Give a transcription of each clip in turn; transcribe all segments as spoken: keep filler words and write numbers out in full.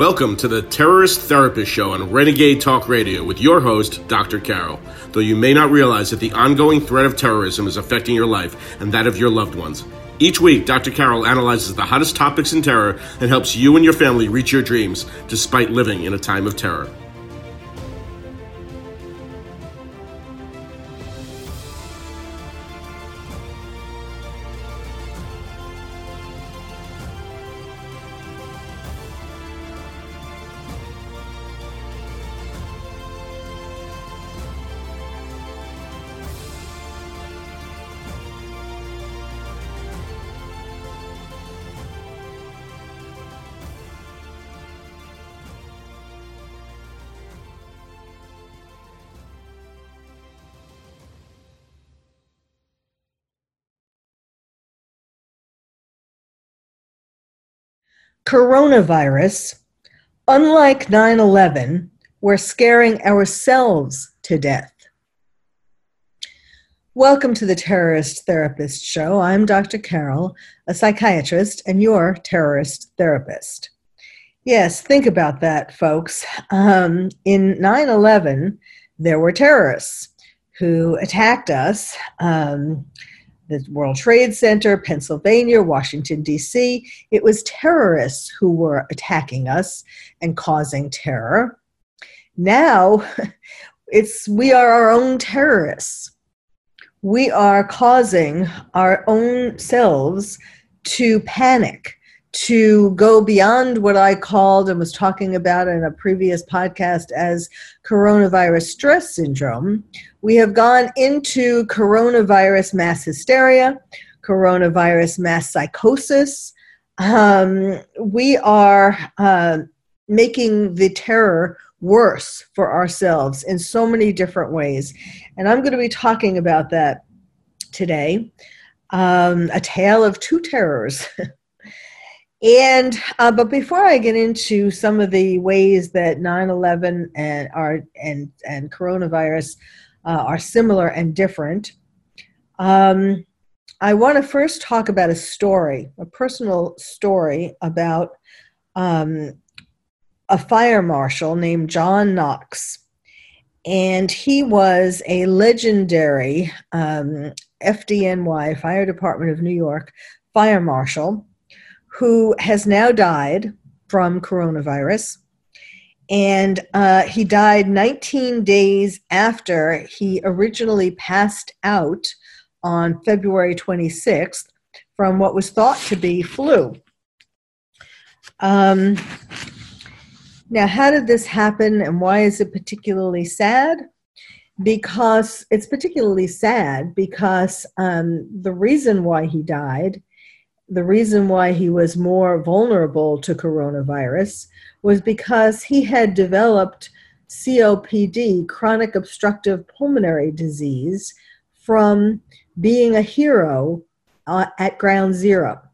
Welcome to the Terrorist Therapist Show on Renegade Talk Radio with your host, Doctor Carol. Though you may not realize that the ongoing threat of terrorism is affecting your life and that of your loved ones. Each week, Doctor Carol analyzes the hottest topics in terror and helps you and your family reach your dreams despite living in a time of terror. Coronavirus, unlike nine eleven, we're scaring ourselves to death. Welcome to the Terrorist Therapist Show. I'm Doctor Carol, a psychiatrist and your terrorist therapist. Yes, think about that, folks. Um, in nine eleven, there were terrorists who attacked us. Um, the World Trade Center, Pennsylvania, Washington, D C It was terrorists who were attacking us and causing terror. Now, it's we are our own terrorists. We are causing our own selves to panic, to go beyond what I called and was talking about in a previous podcast as coronavirus stress syndrome. We have gone into coronavirus mass hysteria, coronavirus mass psychosis. Um, we are uh, making the terror worse for ourselves in so many different ways. And I'm going to be talking about that today, um, a tale of two terrors. And uh, but before I get into some of the ways that nine eleven and are and and coronavirus uh, are similar and different, um, I want to first talk about a story, a personal story about um, a fire marshal named John Knox, and he was a legendary um, F D N Y, Fire Department of New York, fire marshal, who has now died from coronavirus. And uh, he died nineteen days after he originally passed out on February twenty-sixth from what was thought to be flu. Um, now, how did this happen and why is it particularly sad? Because it's particularly sad because um, the reason why he died, the reason why he was more vulnerable to coronavirus was because he had developed C O P D, chronic obstructive pulmonary disease, from being a hero uh, at ground zero.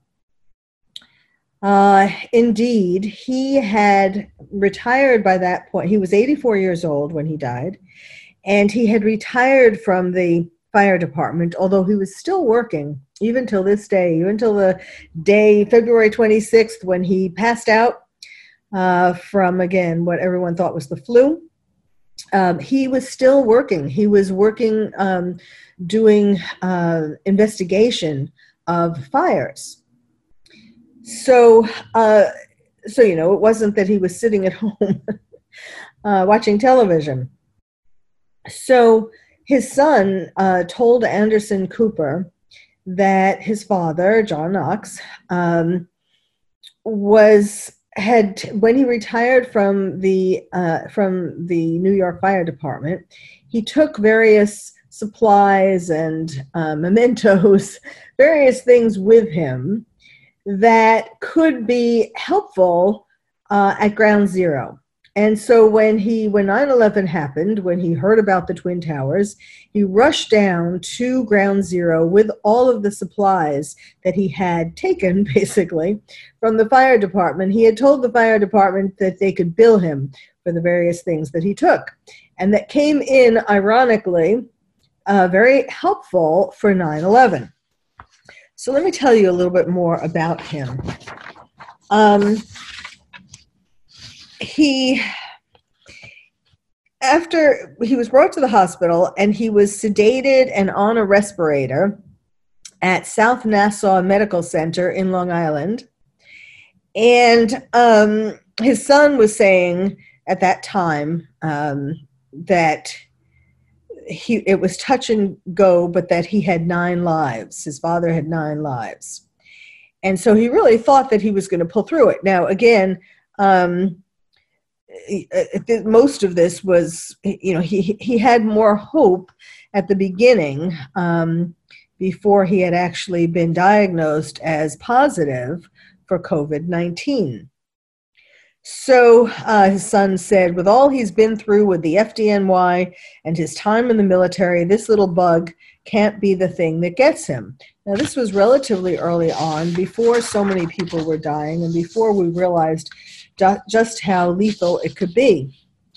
Uh, indeed, he had retired by that point. He was eighty-four years old when he died, and he had retired from the fire department, although he was still working even till this day, even till the day, February twenty-sixth, when he passed out uh, from, again, what everyone thought was the flu. Um, he was still working. He was working, um, doing uh, investigation of fires. So, uh, so, you know, it wasn't that he was sitting at home uh, watching television. So his son uh, told Anderson Cooper that his father, John Knox, um, was had when he retired from the uh, from the New York Fire Department, he took various supplies and uh, mementos, various things with him that could be helpful uh, at ground zero. And so when he, when nine eleven happened, when he heard about the Twin Towers, he rushed down to ground zero with all of the supplies that he had taken, basically, from the fire department. He had told the fire department that they could bill him for the various things that he took. And that came in, ironically, uh, very helpful for nine eleven. So let me tell you a little bit more about him. Um, he, after he was brought to the hospital and he was sedated and on a respirator at South Nassau Medical Center in Long Island. And um, his son was saying at that time um, that he it was touch and go, but that he had nine lives. His father had nine lives. And so he really thought that he was going to pull through it. Now, again, um, most of this was, you know, he, he had more hope at the beginning um, before he had actually been diagnosed as positive for COVID nineteen. So uh, his son said, with all he's been through with the F D N Y and his time in the military, this little bug can't be the thing that gets him. Now, this was relatively early on, before so many people were dying and before we realized ju- just how lethal it could be.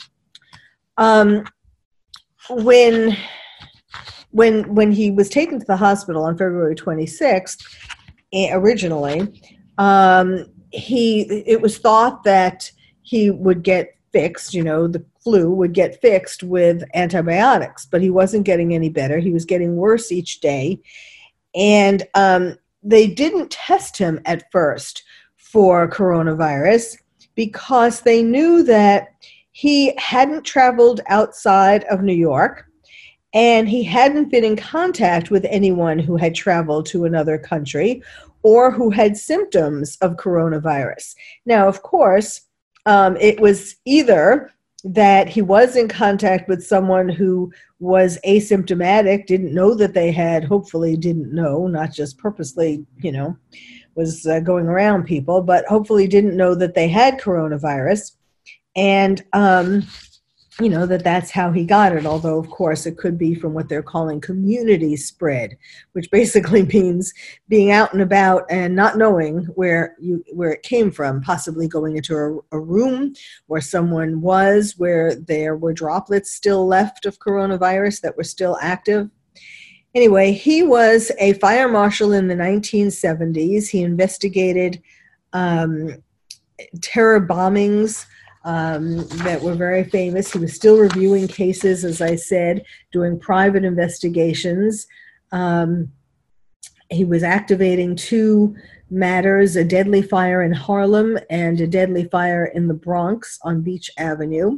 Um, when, when, when he was taken to the hospital on February twenty-sixth, originally, um, he it was thought that he would get fixed, you know, the flu would get fixed with antibiotics, but he wasn't getting any better. He was getting worse each day. And um, they didn't test him at first for coronavirus because they knew that he hadn't traveled outside of New York and he hadn't been in contact with anyone who had traveled to another country or who had symptoms of coronavirus. Now, of course, um, it was either that he was in contact with someone who was asymptomatic, didn't know that they had, hopefully didn't know, not just purposely, you know, was uh, going around people, but hopefully didn't know that they had coronavirus. And, um, you know, that that's how he got it. Although, of course, it could be from what they're calling community spread, which basically means being out and about and not knowing where you where it came from, possibly going into a, a room where someone was, where there were droplets still left of coronavirus that were still active. Anyway, he was a fire marshal in the nineteen seventies. He investigated um, terror bombings Um, that were very famous. He was still reviewing cases, as I said, doing private investigations. Um, he was activating two matters, a deadly fire in Harlem and a deadly fire in the Bronx on Beach Avenue.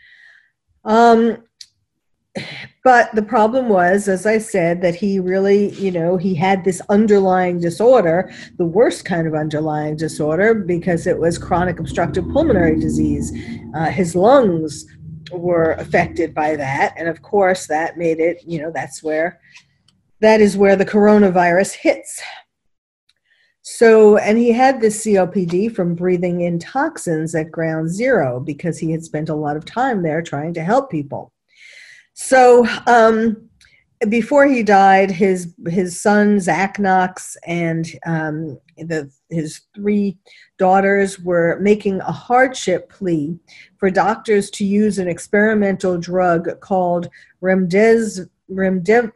Um, but the problem was, as I said, that he really, you know, he had this underlying disorder, the worst kind of underlying disorder, because it was chronic obstructive pulmonary disease. Uh, his lungs were affected by that. And of course, that made it, you know, that's where, that is where the coronavirus hits. So, and he had this C O P D from breathing in toxins at Ground Zero because he had spent a lot of time there trying to help people. So um, before he died, his his son, Zach Knox, and um, the, his three daughters were making a hardship plea for doctors to use an experimental drug called remdes, remdev,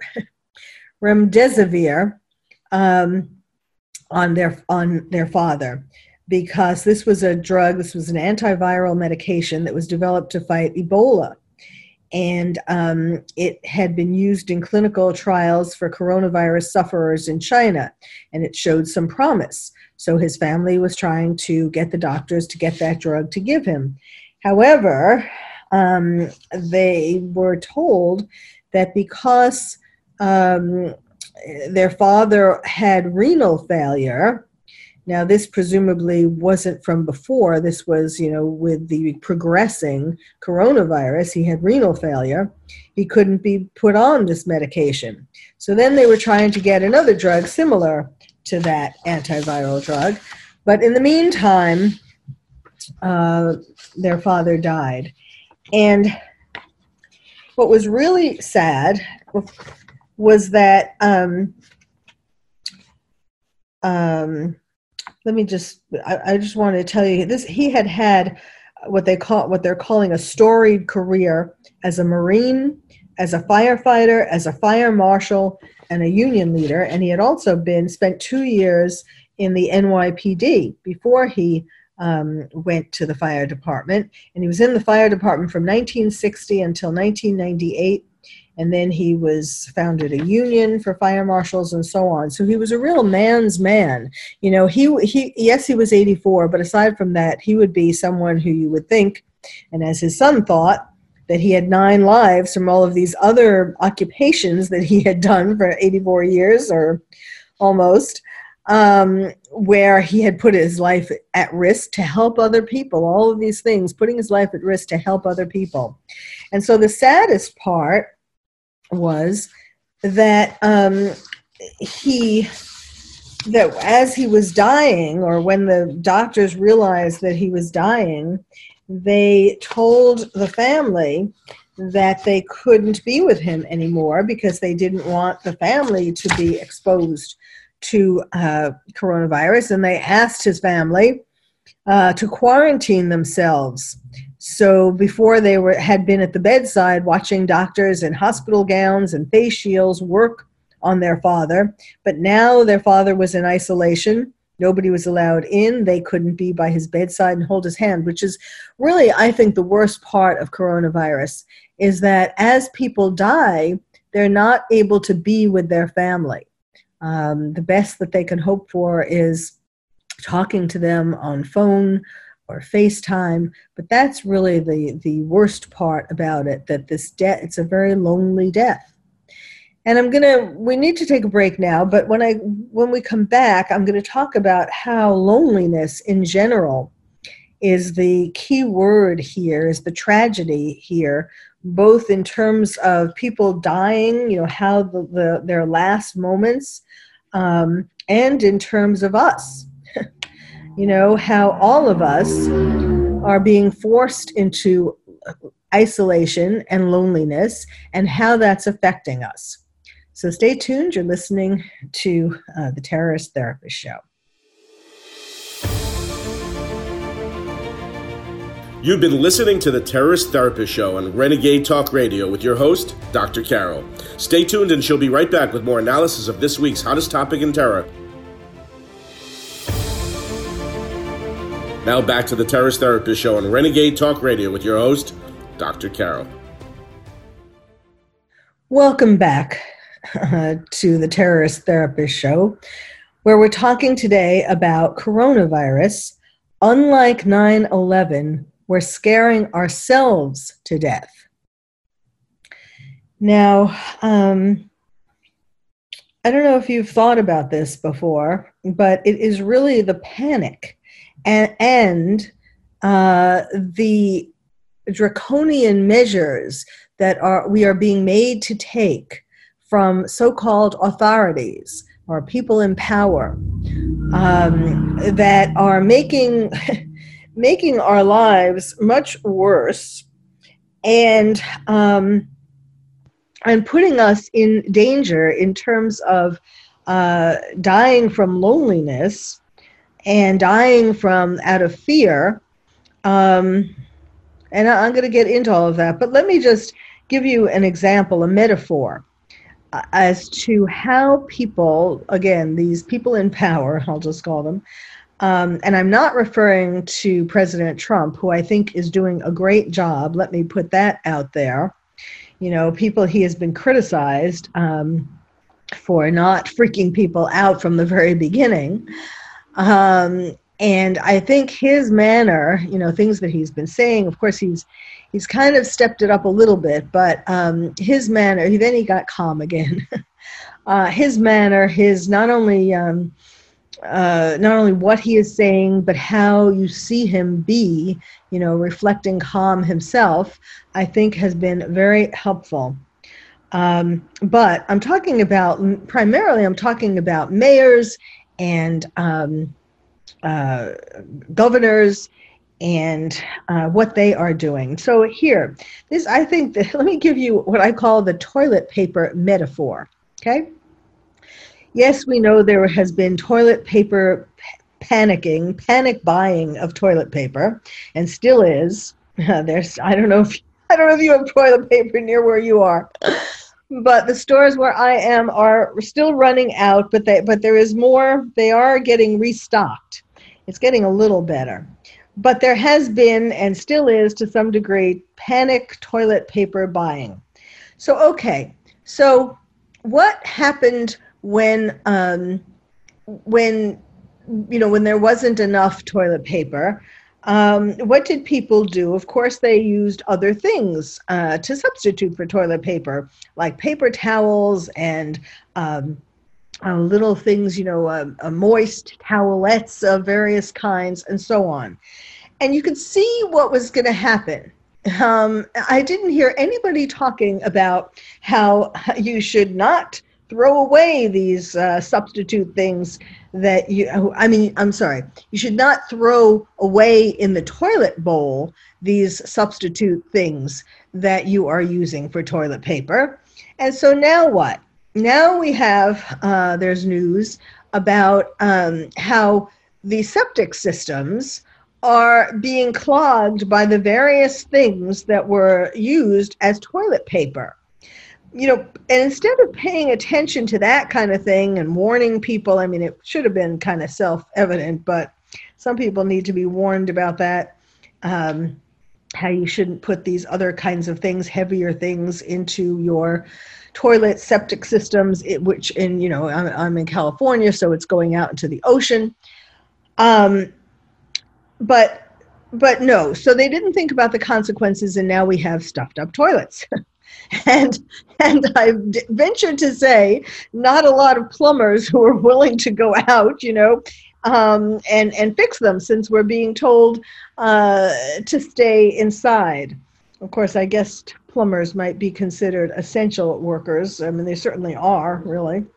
remdesivir um, on their on their father, because this was a drug, this was an antiviral medication that was developed to fight Ebola. And um, it had been used in clinical trials for coronavirus sufferers in China, and it showed some promise. So his family was trying to get the doctors to get that drug to give him. However, um, they were told that because um, their father had renal failure. Now, this presumably wasn't from before. This was, you know, with the progressing coronavirus, he had renal failure. He couldn't be put on this medication. So then they were trying to get another drug similar to that antiviral drug. But in the meantime, uh, their father died. And what was really sad was that um, um, let me just, I, I just wanted to tell you this, he had had what they call, what they're calling a storied career as a Marine, as a firefighter, as a fire marshal, and a union leader. And he had also been, spent two years in the N Y P D before he um, went to the fire department. And he was in the fire department from nineteen sixty until nineteen ninety-eight. And then he was founded a union for fire marshals and so on. So he was a real man's man. You know, he, he, yes, he was eighty-four, but aside from that, he would be someone who you would think, and as his son thought, that he had nine lives from all of these other occupations that he had done for eighty-four years or almost, um, where he had put his life at risk to help other people, all of these things, putting his life at risk to help other people. And so the saddest part was that um, he, that as he was dying, or when the doctors realized that he was dying, they told the family that they couldn't be with him anymore because they didn't want the family to be exposed to uh, coronavirus. And they asked his family uh, to quarantine themselves. So before they were had been at the bedside watching doctors in hospital gowns and face shields work on their father, but now their father was in isolation. Nobody was allowed in. They couldn't be by his bedside and hold his hand, which is really, I think, the worst part of coronavirus, is that as people die, they're not able to be with their family. Um, the best that they can hope for is talking to them on phone or FaceTime, but that's really the, the worst part about it, that this death, it's a very lonely death. And I'm gonna, we need to take a break now, but when I, when we come back, I'm gonna talk about how loneliness in general is the key word here, is the tragedy here, both in terms of people dying, you know, how the, the their last moments, um, and in terms of us. You know, how all of us are being forced into isolation and loneliness, and how that's affecting us. So stay tuned. You're listening to uh, the Terrorist Therapist Show. You've been listening to the Terrorist Therapist Show on Renegade Talk Radio with your host, Doctor Carol. Stay tuned and she'll be right back with more analysis of this week's hottest topic in terror. Now back to the Terrorist Therapist Show on Renegade Talk Radio with your host, Doctor Carol. Welcome back uh, to the Terrorist Therapist Show, where we're talking today about coronavirus. Unlike nine eleven, we're scaring ourselves to death. Now, um, I don't know if you've thought about this before, but it is really the panic and, and uh, the draconian measures that are we are being made to take from so-called authorities or people in power um, that are making making our lives much worse and um, and putting us in danger in terms of uh, dying from loneliness and dying from out of fear. Um, and I'm going to get into all of that, but let me just give you an example, a metaphor, uh, as to how people, again, these people in power, I'll just call them, um, and I'm not referring to President Trump, who I think is doing a great job. Let me put that out there. You know, people, he has been criticized um, for not freaking people out from the very beginning. Um, and I think his manner, you know, things that he's been saying, of course, he's he's kind of stepped it up a little bit, but um, his manner, then he got calm again. uh, his manner, his not only um, uh, not only what he is saying, but how you see him be, you know, reflecting calm himself, I think has been very helpful. Um, but I'm talking about, primarily I'm talking about mayors and um, uh, governors and uh, what they are doing. So here, this, I think, that, let me give you what I call the toilet paper metaphor, okay? Yes, we know there has been toilet paper panicking, panic buying of toilet paper, and still is. Uh, there's, I don't know if, I don't know if you have toilet paper near where you are. But the stores where I am are still running out, but they, but there is more. They are getting restocked. It's getting a little better. but there has been and still is to some degree panic toilet paper buying. So, okay, so what happened when um, when you know when there wasn't enough toilet paper? Um, what did people do? Of course, they used other things uh, to substitute for toilet paper, like paper towels and um, uh, little things, you know, uh, uh, moist towelettes of various kinds, and so on. And you could see what was going to happen. Um, I didn't hear anybody talking about how you should not throw away these uh, substitute things that you, I mean, I'm sorry, you should not throw away in the toilet bowl these substitute things that you are using for toilet paper. And so now what? Now we have, uh, there's news about um, how the septic systems are being clogged by the various things that were used as toilet paper. You know, and instead of paying attention to that kind of thing and warning people, I mean, it should have been kind of self-evident, but some people need to be warned about that, um, how you shouldn't put these other kinds of things, heavier things, into your toilet septic systems, it, which in, you know, I'm, I'm in California, so it's going out into the ocean. Um, but, but no, so they didn't think about the consequences, and now we have stuffed up toilets. And and I've ventured to say not a lot of plumbers who are willing to go out, you know, um, and, and fix them, since we're being told uh, to stay inside. Of course, I guess plumbers might be considered essential workers. I mean, they certainly are, really.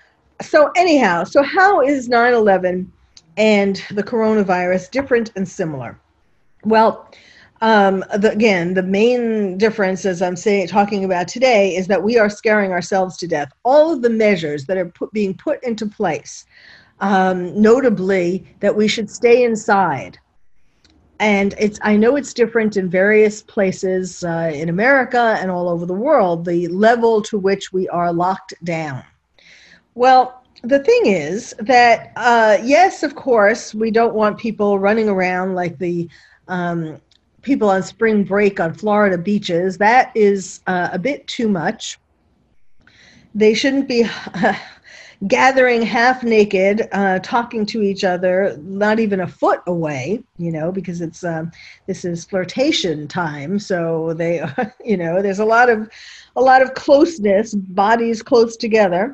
So anyhow, so how is nine eleven and the coronavirus different and similar? Well, Um, the, again, the main difference, as I'm saying, talking about today, is that we are scaring ourselves to death. All of the measures that are put, being put into place, um, notably that we should stay inside. And it's, I know it's different in various places uh, in America and all over the world, the level to which we are locked down. Well, the thing is that, uh, yes, of course, we don't want people running around like the um, people on spring break on Florida beaches. That is uh, a bit too much. They shouldn't be uh, gathering half naked, uh, talking to each other, not even a foot away, you know, because it's um, this is flirtation time. So they, you know, there's a lot of a lot of closeness, bodies close together.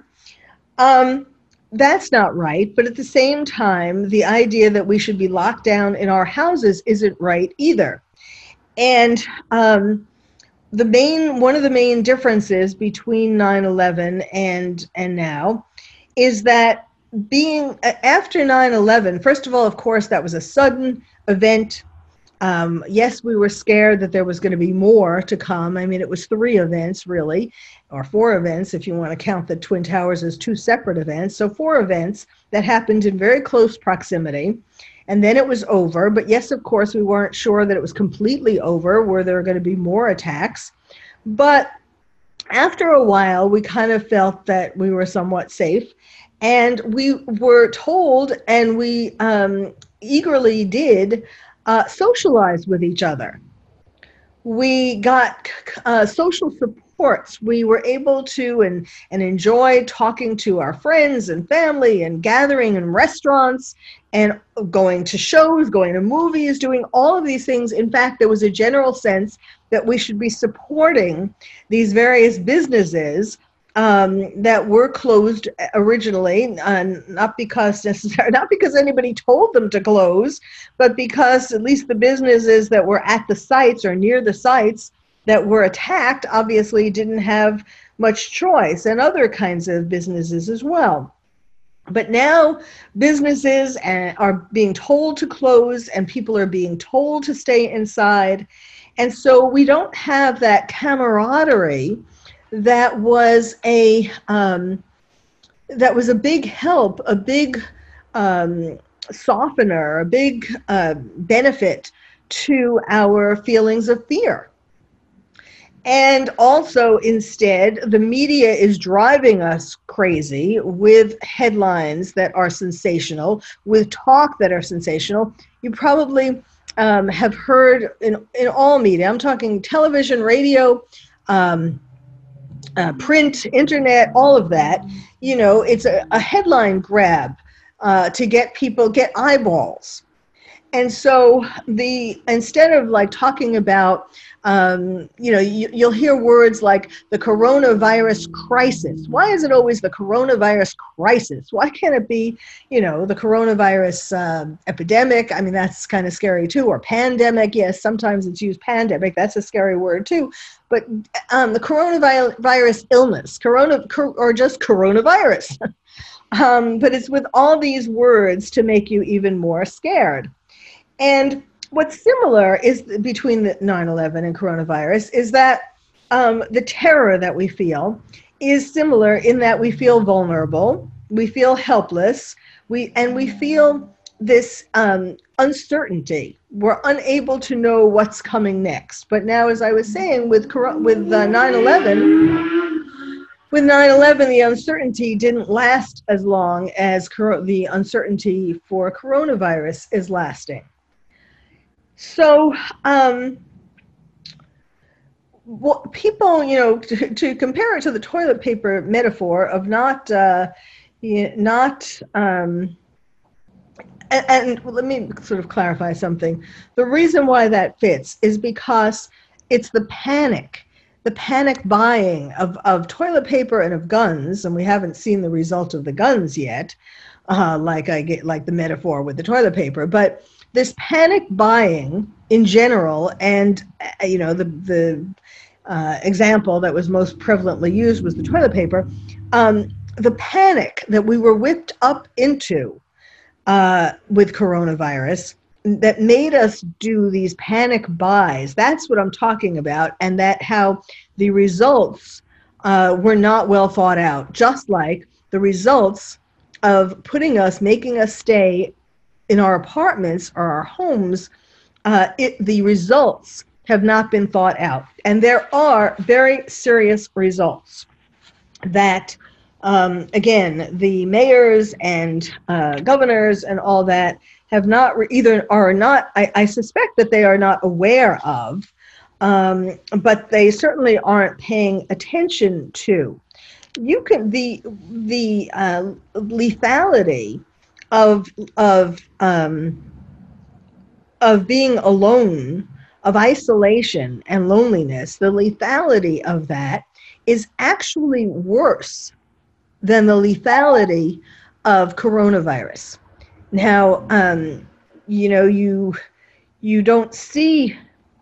Um, that's not right. But at the same time, the idea that we should be locked down in our houses isn't right either. And um, the main, one of the main differences between nine eleven and and now is that being after nine eleven, first of all, of course, that was a sudden event. Um, yes, we were scared that there was going to be more to come. I mean, it was three events, really, or four events, if you want to count the Twin Towers as two separate events. So four events that happened in very close proximity. And then it was over. But yes, of course, we weren't sure that it was completely over. Were there going to be more attacks? But after a while, we kind of felt that we were somewhat safe. And we were told, and we um, eagerly did, uh, socialize with each other. We got uh, social supports. We were able to and, and enjoy talking to our friends and family and gathering in restaurants and going to shows, going to movies, doing all of these things. In fact, there was a general sense that we should be supporting these various businesses um, that were closed originally, uh, not because necessarily, not because anybody told them to close, but because at least the businesses that were at the sites or near the sites that were attacked obviously didn't have much choice, and other kinds of businesses as well. But now businesses are being told to close and people are being told to stay inside. And so we don't have that camaraderie that was a um, that was a big help, a big um, softener, a big uh, benefit to our feelings of fear. And also, instead, the media is driving us crazy with headlines that are sensational, with talk that are sensational. You probably um, have heard in, in all media, I'm talking television, radio, um, uh, print, internet, all of that, you know, it's a, a headline grab uh, to get people, get eyeballs. And so the instead of like talking about, um, you know, you, you'll hear words like the coronavirus crisis. Why is it always the coronavirus crisis? Why can't it be, you know, the coronavirus um, epidemic? I mean, that's kind of scary too. Or pandemic. Yes, sometimes it's used pandemic. That's a scary word too. But um, the coronavirus illness, corona, or just coronavirus. um, but it's with all these words to make you even more scared. And what's similar is between the nine eleven and coronavirus is that um, the terror that we feel is similar in that we feel vulnerable, we feel helpless, we and we feel this um, uncertainty. We're unable to know what's coming next. But now, as I was saying, with with uh, nine eleven, with nine eleven, the uncertainty didn't last as long as cor- the uncertainty for coronavirus is lasting. So, um, what people, you know, to, to compare it to the toilet paper metaphor of not, uh, not, um, and, and let me sort of clarify something. The reason why that fits is because it's the panic, the panic buying of, of toilet paper and of guns, and we haven't seen the result of the guns yet, uh, like I get, like the metaphor with the toilet paper, but this panic buying in general, and uh, you know, the the uh, example that was most prevalently used was the toilet paper. Um, the panic that we were whipped up into uh, with coronavirus that made us do these panic buys. That's what I'm talking about, and that how the results uh, were not well thought out. Just like the results of putting us, making us stay in our apartments or our homes, uh, it, the results have not been thought out. And there are very serious results that, um, again, the mayors and uh, governors and all that have not, re- either are not, I, I suspect that they are not aware of, um, but they certainly aren't paying attention to. You can, the, the uh, lethality of of um, of being alone, of isolation and loneliness, the lethality of that is actually worse than the lethality of coronavirus. Now, um, you know, you you don't see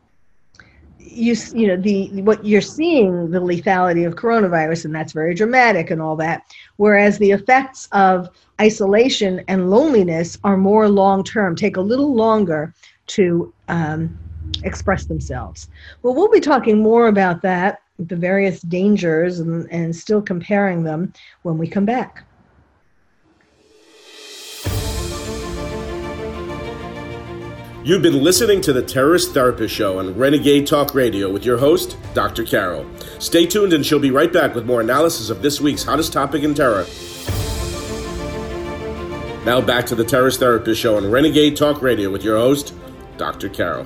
you you know the what you're seeing the lethality of coronavirus, and that's very dramatic and all that, whereas the effects of isolation and loneliness are more long-term, take a little longer to um, express themselves. Well, we'll be talking more about that, the various dangers, and, and still comparing them when we come back. You've been listening to the Terrorist Therapist Show on Renegade Talk Radio with your host, Doctor Carol. Stay tuned and she'll be right back with more analysis of this week's hottest topic in terror. Now back to the Terrorist Therapist Show on Renegade Talk Radio with your host, Doctor Carol.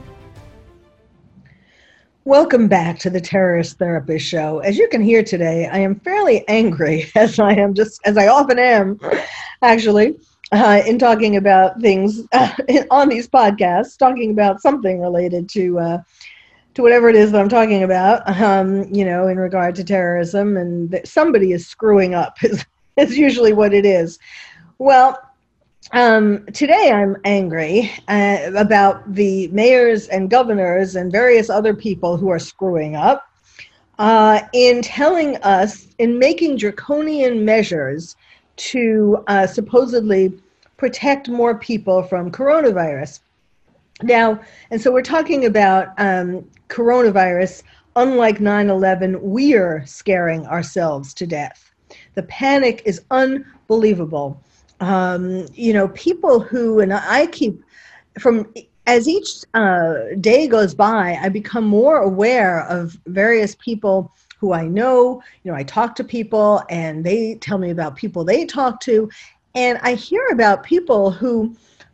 Welcome back to the Terrorist Therapist Show. As you can hear today, I am fairly angry, as I am just, as I often am, actually. Uh, in talking about things uh, on these podcasts, talking about something related to uh, to whatever it is that I'm talking about, um, you know, in regard to terrorism, and that somebody is screwing up is, is usually what it is. Well, um, today I'm angry uh, about the mayors and governors and various other people who are screwing up uh, in telling us, in making draconian measures to uh, supposedly protect more people from coronavirus. Now, and so we're talking about um, coronavirus. Unlike nine eleven, we're scaring ourselves to death. The panic is unbelievable. Um, you know, people who, and I keep, from as each uh, day goes by, I become more aware of various people who I know. You know, I talk to people and they tell me about people they talk to. And I hear about people who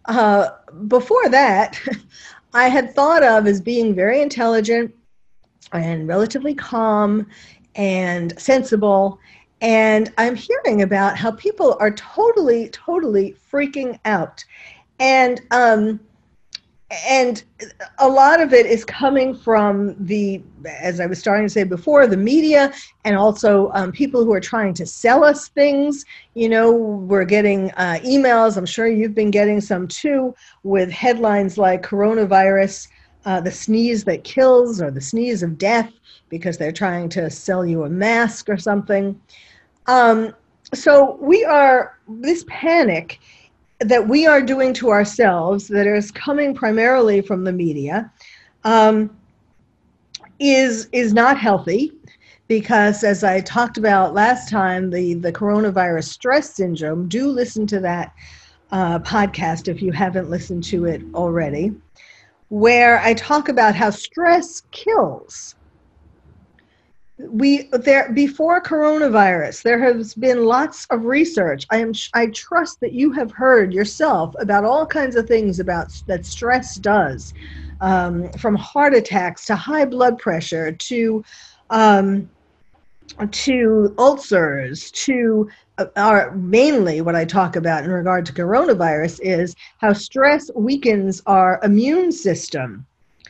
uh, before that, I had thought of as being very intelligent and relatively calm and sensible. And I'm hearing about how people are totally, totally freaking out. And um, and a lot of it is coming from the, as I was starting to say before, the media, and also um, people who are trying to sell us things. You know, we're getting uh, emails, I'm sure you've been getting some too, with headlines like coronavirus, uh, the sneeze that kills, or the sneeze of death, because they're trying to sell you a mask or something. Um, so we are, this panic that we are doing to ourselves, that is coming primarily from the media, um, is is not healthy, because as I talked about last time, the, the coronavirus stress syndrome, do listen to that uh, podcast if you haven't listened to it already, where I talk about how stress kills. We there before coronavirus, there has been lots of research. I am I trust that you have heard yourself about all kinds of things about that stress does, um, from heart attacks to high blood pressure to um, to ulcers to uh, are mainly what I talk about in regard to coronavirus is how stress weakens our immune system,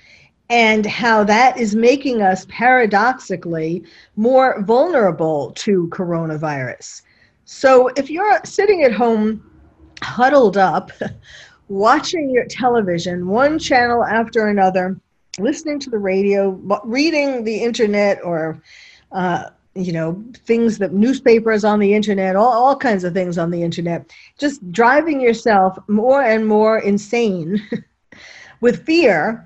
and how that is making us paradoxically more vulnerable to coronavirus. So if you're sitting at home huddled up, watching your television, one channel after another, listening to the radio, reading the internet, or uh, you know, things that newspapers on the internet, all, all kinds of things on the internet, just driving yourself more and more insane with fear,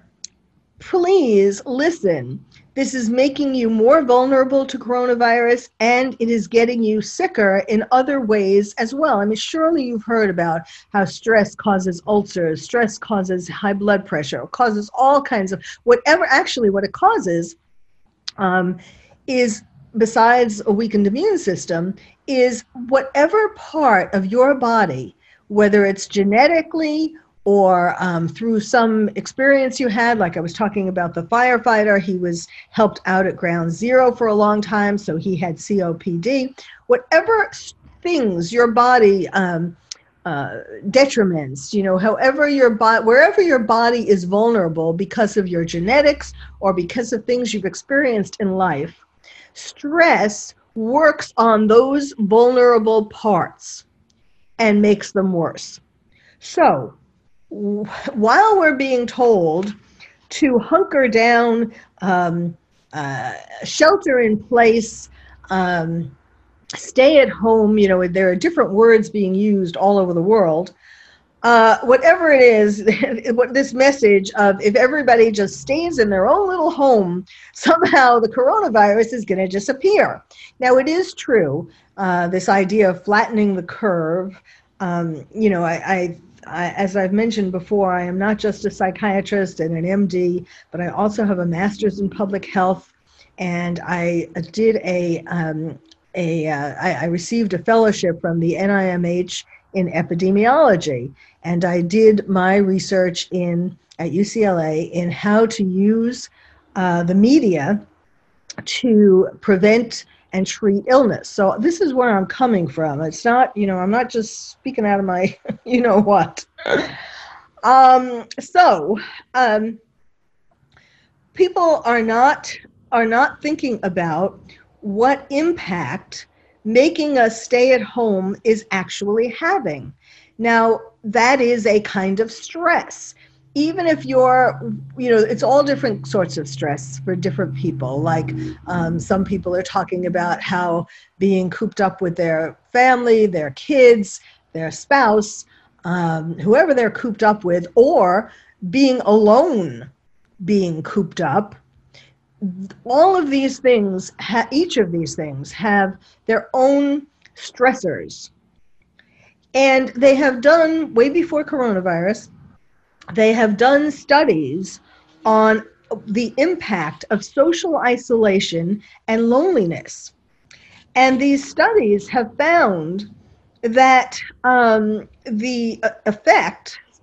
please listen. This is making you more vulnerable to coronavirus, and it is getting you sicker in other ways as well. I mean, surely you've heard about how stress causes ulcers, stress causes high blood pressure, causes all kinds of, whatever, actually what it causes um, is, besides a weakened immune system, is whatever part of your body, whether it's genetically or um, through some experience you had, like I was talking about the firefighter, he was helped out at ground zero for a long time, so he had C O P D. Whatever things your body um, uh, detriments, you know, however your body, wherever your body is vulnerable because of your genetics or because of things you've experienced in life, stress works on those vulnerable parts and makes them worse. So while we're being told to hunker down, um, uh, shelter in place, um, stay at home, you know, there are different words being used all over the world. Uh, whatever it is, what this message of if everybody just stays in their own little home, somehow the coronavirus is going to disappear. Now, it is true, uh, this idea of flattening the curve. Um, you know, I, I I, as I've mentioned before, I am not just a psychiatrist and an M D, but I also have a master's in public health, and I did a, um, a uh, I, I received a fellowship from the N I M H in epidemiology, and I did my research in at U C L A in how to use uh, the media to prevent and treat illness. So this is where I'm coming from. It's not, you know, I'm not just speaking out of my, you know what. Um, so um, people are not are not thinking about what impact making us stay at home is actually having. Now, that is a kind of stress. Even if you're, you know, it's all different sorts of stress for different people. Like um, some people are talking about how being cooped up with their family, their kids, their spouse, um, whoever they're cooped up with, or being alone, being cooped up. All of these things, ha- each of these things have their own stressors. And they have done, way before coronavirus, they have done studies on the impact of social isolation and loneliness. And these studies have found that um, the effect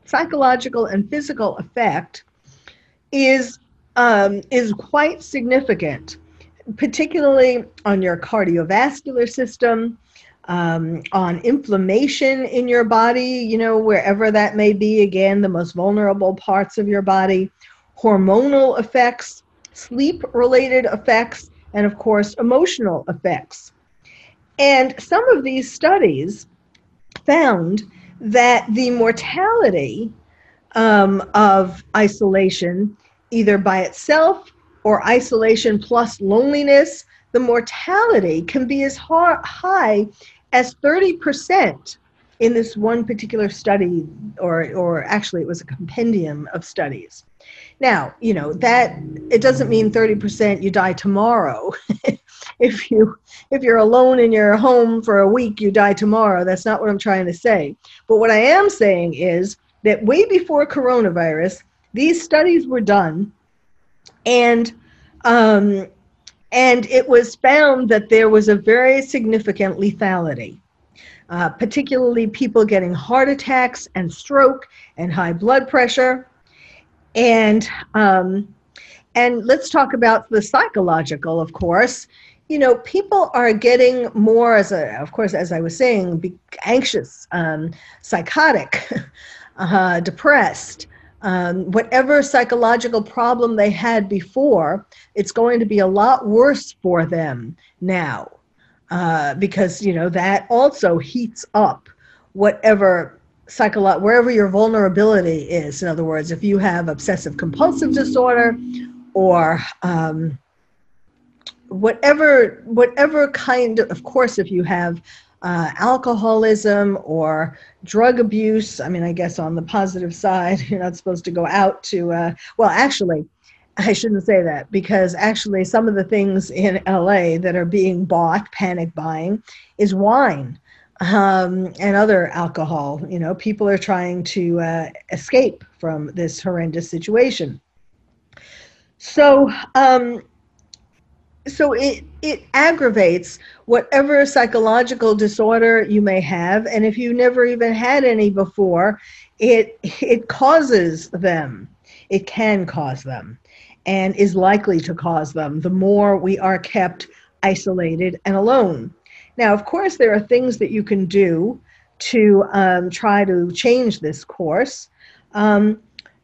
psychological and physical effect is um, is quite significant, particularly on your cardiovascular system, um, on inflammation in your body, you know, wherever that may be, again, the most vulnerable parts of your body, hormonal effects, sleep-related effects, and of course, emotional effects. And some of these studies found that the mortality um, of isolation, either by itself or isolation plus loneliness, the mortality can be as high as thirty percent in this one particular study, or, or actually it was a compendium of studies. Now, you know, that it doesn't mean thirty percent you die tomorrow. if you if you're alone in your home for a week, you die tomorrow. That's not what I'm trying to say. But what I am saying is that way before coronavirus, these studies were done, and um, and it was found that there was a very significant lethality, uh, particularly people getting heart attacks and stroke and high blood pressure. And um, and let's talk about the psychological, of course. You know, people are getting more, as a, of course, as I was saying, be anxious, um, psychotic, uh, depressed, um, whatever psychological problem they had before, it's going to be a lot worse for them now, uh, because, you know, that also heats up whatever Psycholo- wherever your vulnerability is. In other words, if you have obsessive compulsive disorder, or um, whatever whatever kind of, of course, if you have uh, alcoholism or drug abuse, I mean, I guess on the positive side, you're not supposed to go out to, uh, well, actually, I shouldn't say that, because actually some of the things in L A that are being bought, panic buying, is wine. Um, and other alcohol. You know, people are trying to uh, escape from this horrendous situation. So, um, so it it aggravates whatever psychological disorder you may have, and if you never even had any before, it it causes them. It can cause them, and is likely to cause them the more we are kept isolated and alone. Now, of course, there are things that you can do to um, try to change this course, um,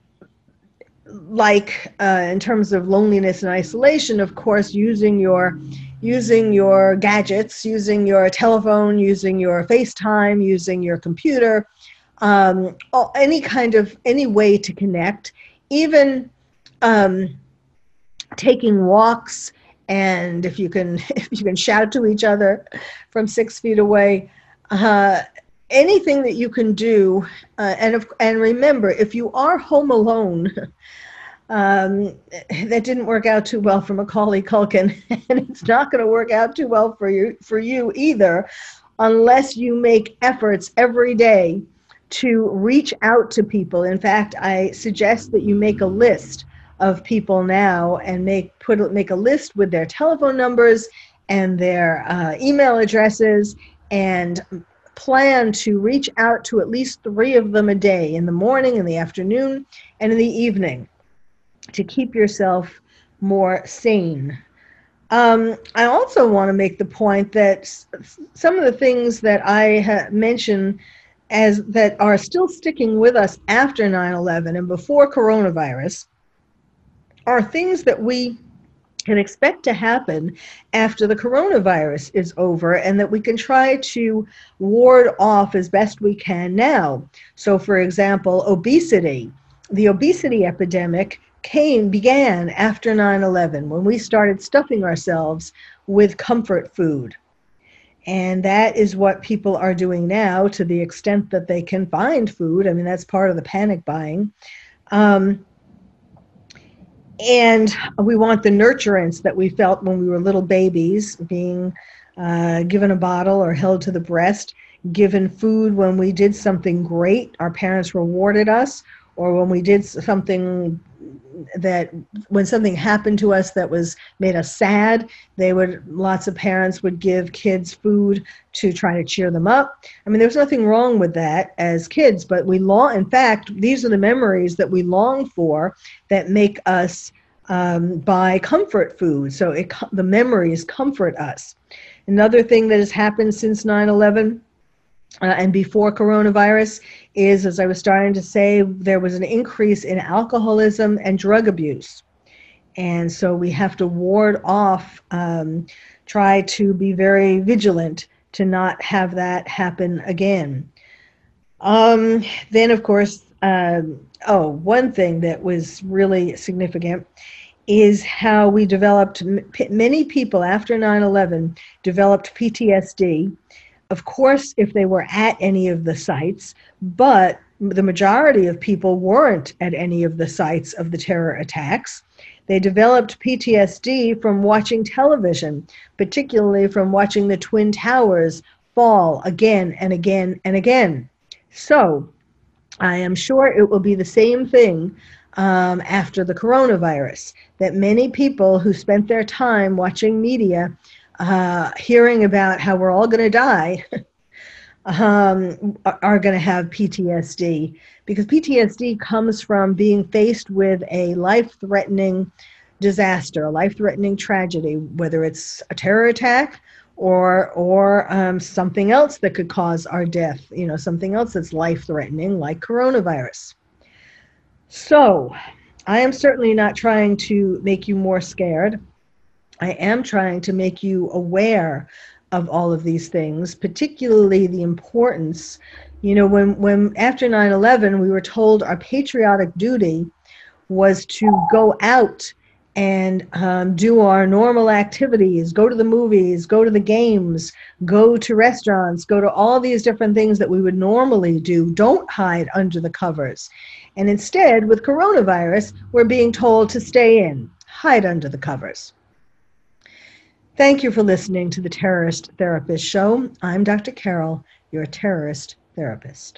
like uh, in terms of loneliness and isolation, of course, using your using your gadgets, using your telephone, using your FaceTime, using your computer, um, any kind of, any way to connect, even um, taking walks. And if you can, if you can shout to each other from six feet away, uh, anything that you can do. Uh, and if, and remember, if you are home alone, um, that didn't work out too well for Macaulay Culkin, and it's not going to work out too well for you for you either, unless you make efforts every day to reach out to people. In fact, I suggest that you make a list of people now, and make put make a list with their telephone numbers and their uh, email addresses, and plan to reach out to at least three of them a day, in the morning, in the afternoon, and in the evening, to keep yourself more sane. Um, I also want to make the point that some of the things that I ha- mentioned as that are still sticking with us after nine eleven and before coronavirus are things that we can expect to happen after the coronavirus is over, and that we can try to ward off as best we can now. So, for example, obesity. The obesity epidemic came, began after nine eleven, when we started stuffing ourselves with comfort food. And that is what people are doing now, to the extent that they can find food. I mean, that's part of the panic buying. Um, And we want the nurturance that we felt when we were little babies, being uh, given a bottle or held to the breast, given food when we did something great, our parents rewarded us, or when we did something that when something happened to us that was made us sad, they would, lots of parents would give kids food to try to cheer them up. I mean, there's nothing wrong with that as kids, but we long, in fact, these are the memories that we long for that make us um, buy comfort food. So it, the memories comfort us. Another thing that has happened since nine eleven uh, and before coronavirus is, as I was starting to say, there was an increase in alcoholism and drug abuse. And so we have to ward off, um, try to be very vigilant to not have that happen again. Um, then, of course, uh, oh, one thing that was really significant is how we developed, many people after nine eleven developed P T S D. Of course, if they were at any of the sites, but the majority of people weren't at any of the sites of the terror attacks. They developed P T S D from watching television, particularly from watching the Twin Towers fall again and again and again. So I am sure it will be the same thing um, after the coronavirus, that many people who spent their time watching media, uh, hearing about how we're all going to die, um, are going to have P T S D, because P T S D comes from being faced with a life-threatening disaster, a life-threatening tragedy, whether it's a terror attack or or um, something else that could cause our death, you know, something else that's life-threatening like coronavirus. So I am certainly not trying to make you more scared. I am trying to make you aware of all of these things, particularly the importance. You know, when, when after nine eleven, we were told our patriotic duty was to go out and um, do our normal activities, go to the movies, go to the games, go to restaurants, go to all these different things that we would normally do. Don't hide under the covers. And instead, with coronavirus, we're being told to stay in, hide under the covers. Thank you for listening to the Terrorist Therapist Show. I'm Doctor Carol, your terrorist therapist.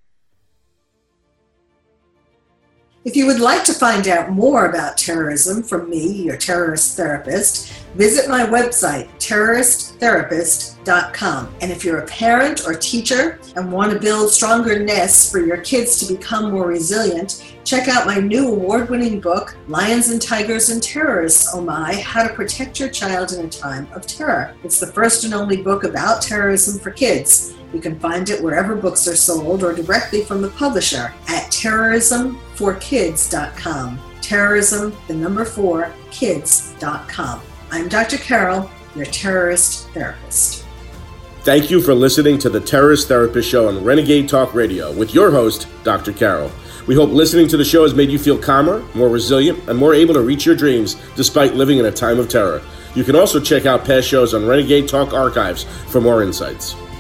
If you would like to find out more about terrorism from me, your terrorist therapist, visit my website, terrorist therapist dot com. And if you're a parent or teacher and want to build stronger nests for your kids to become more resilient, check out my new award-winning book, Lions and Tigers and Terrorists, Oh My, How to Protect Your Child in a Time of Terror. It's the first and only book about terrorism for kids. You can find it wherever books are sold or directly from the publisher at terrorism for kids dot com. Terrorism, the number four, kids dot com. I'm Doctor Carol, your terrorist therapist. Thank you for listening to the Terrorist Therapist Show on Renegade Talk Radio with your host, Doctor Carol. We hope listening to the show has made you feel calmer, more resilient, and more able to reach your dreams despite living in a time of terror. You can also check out past shows on Renegade Talk Archives for more insights.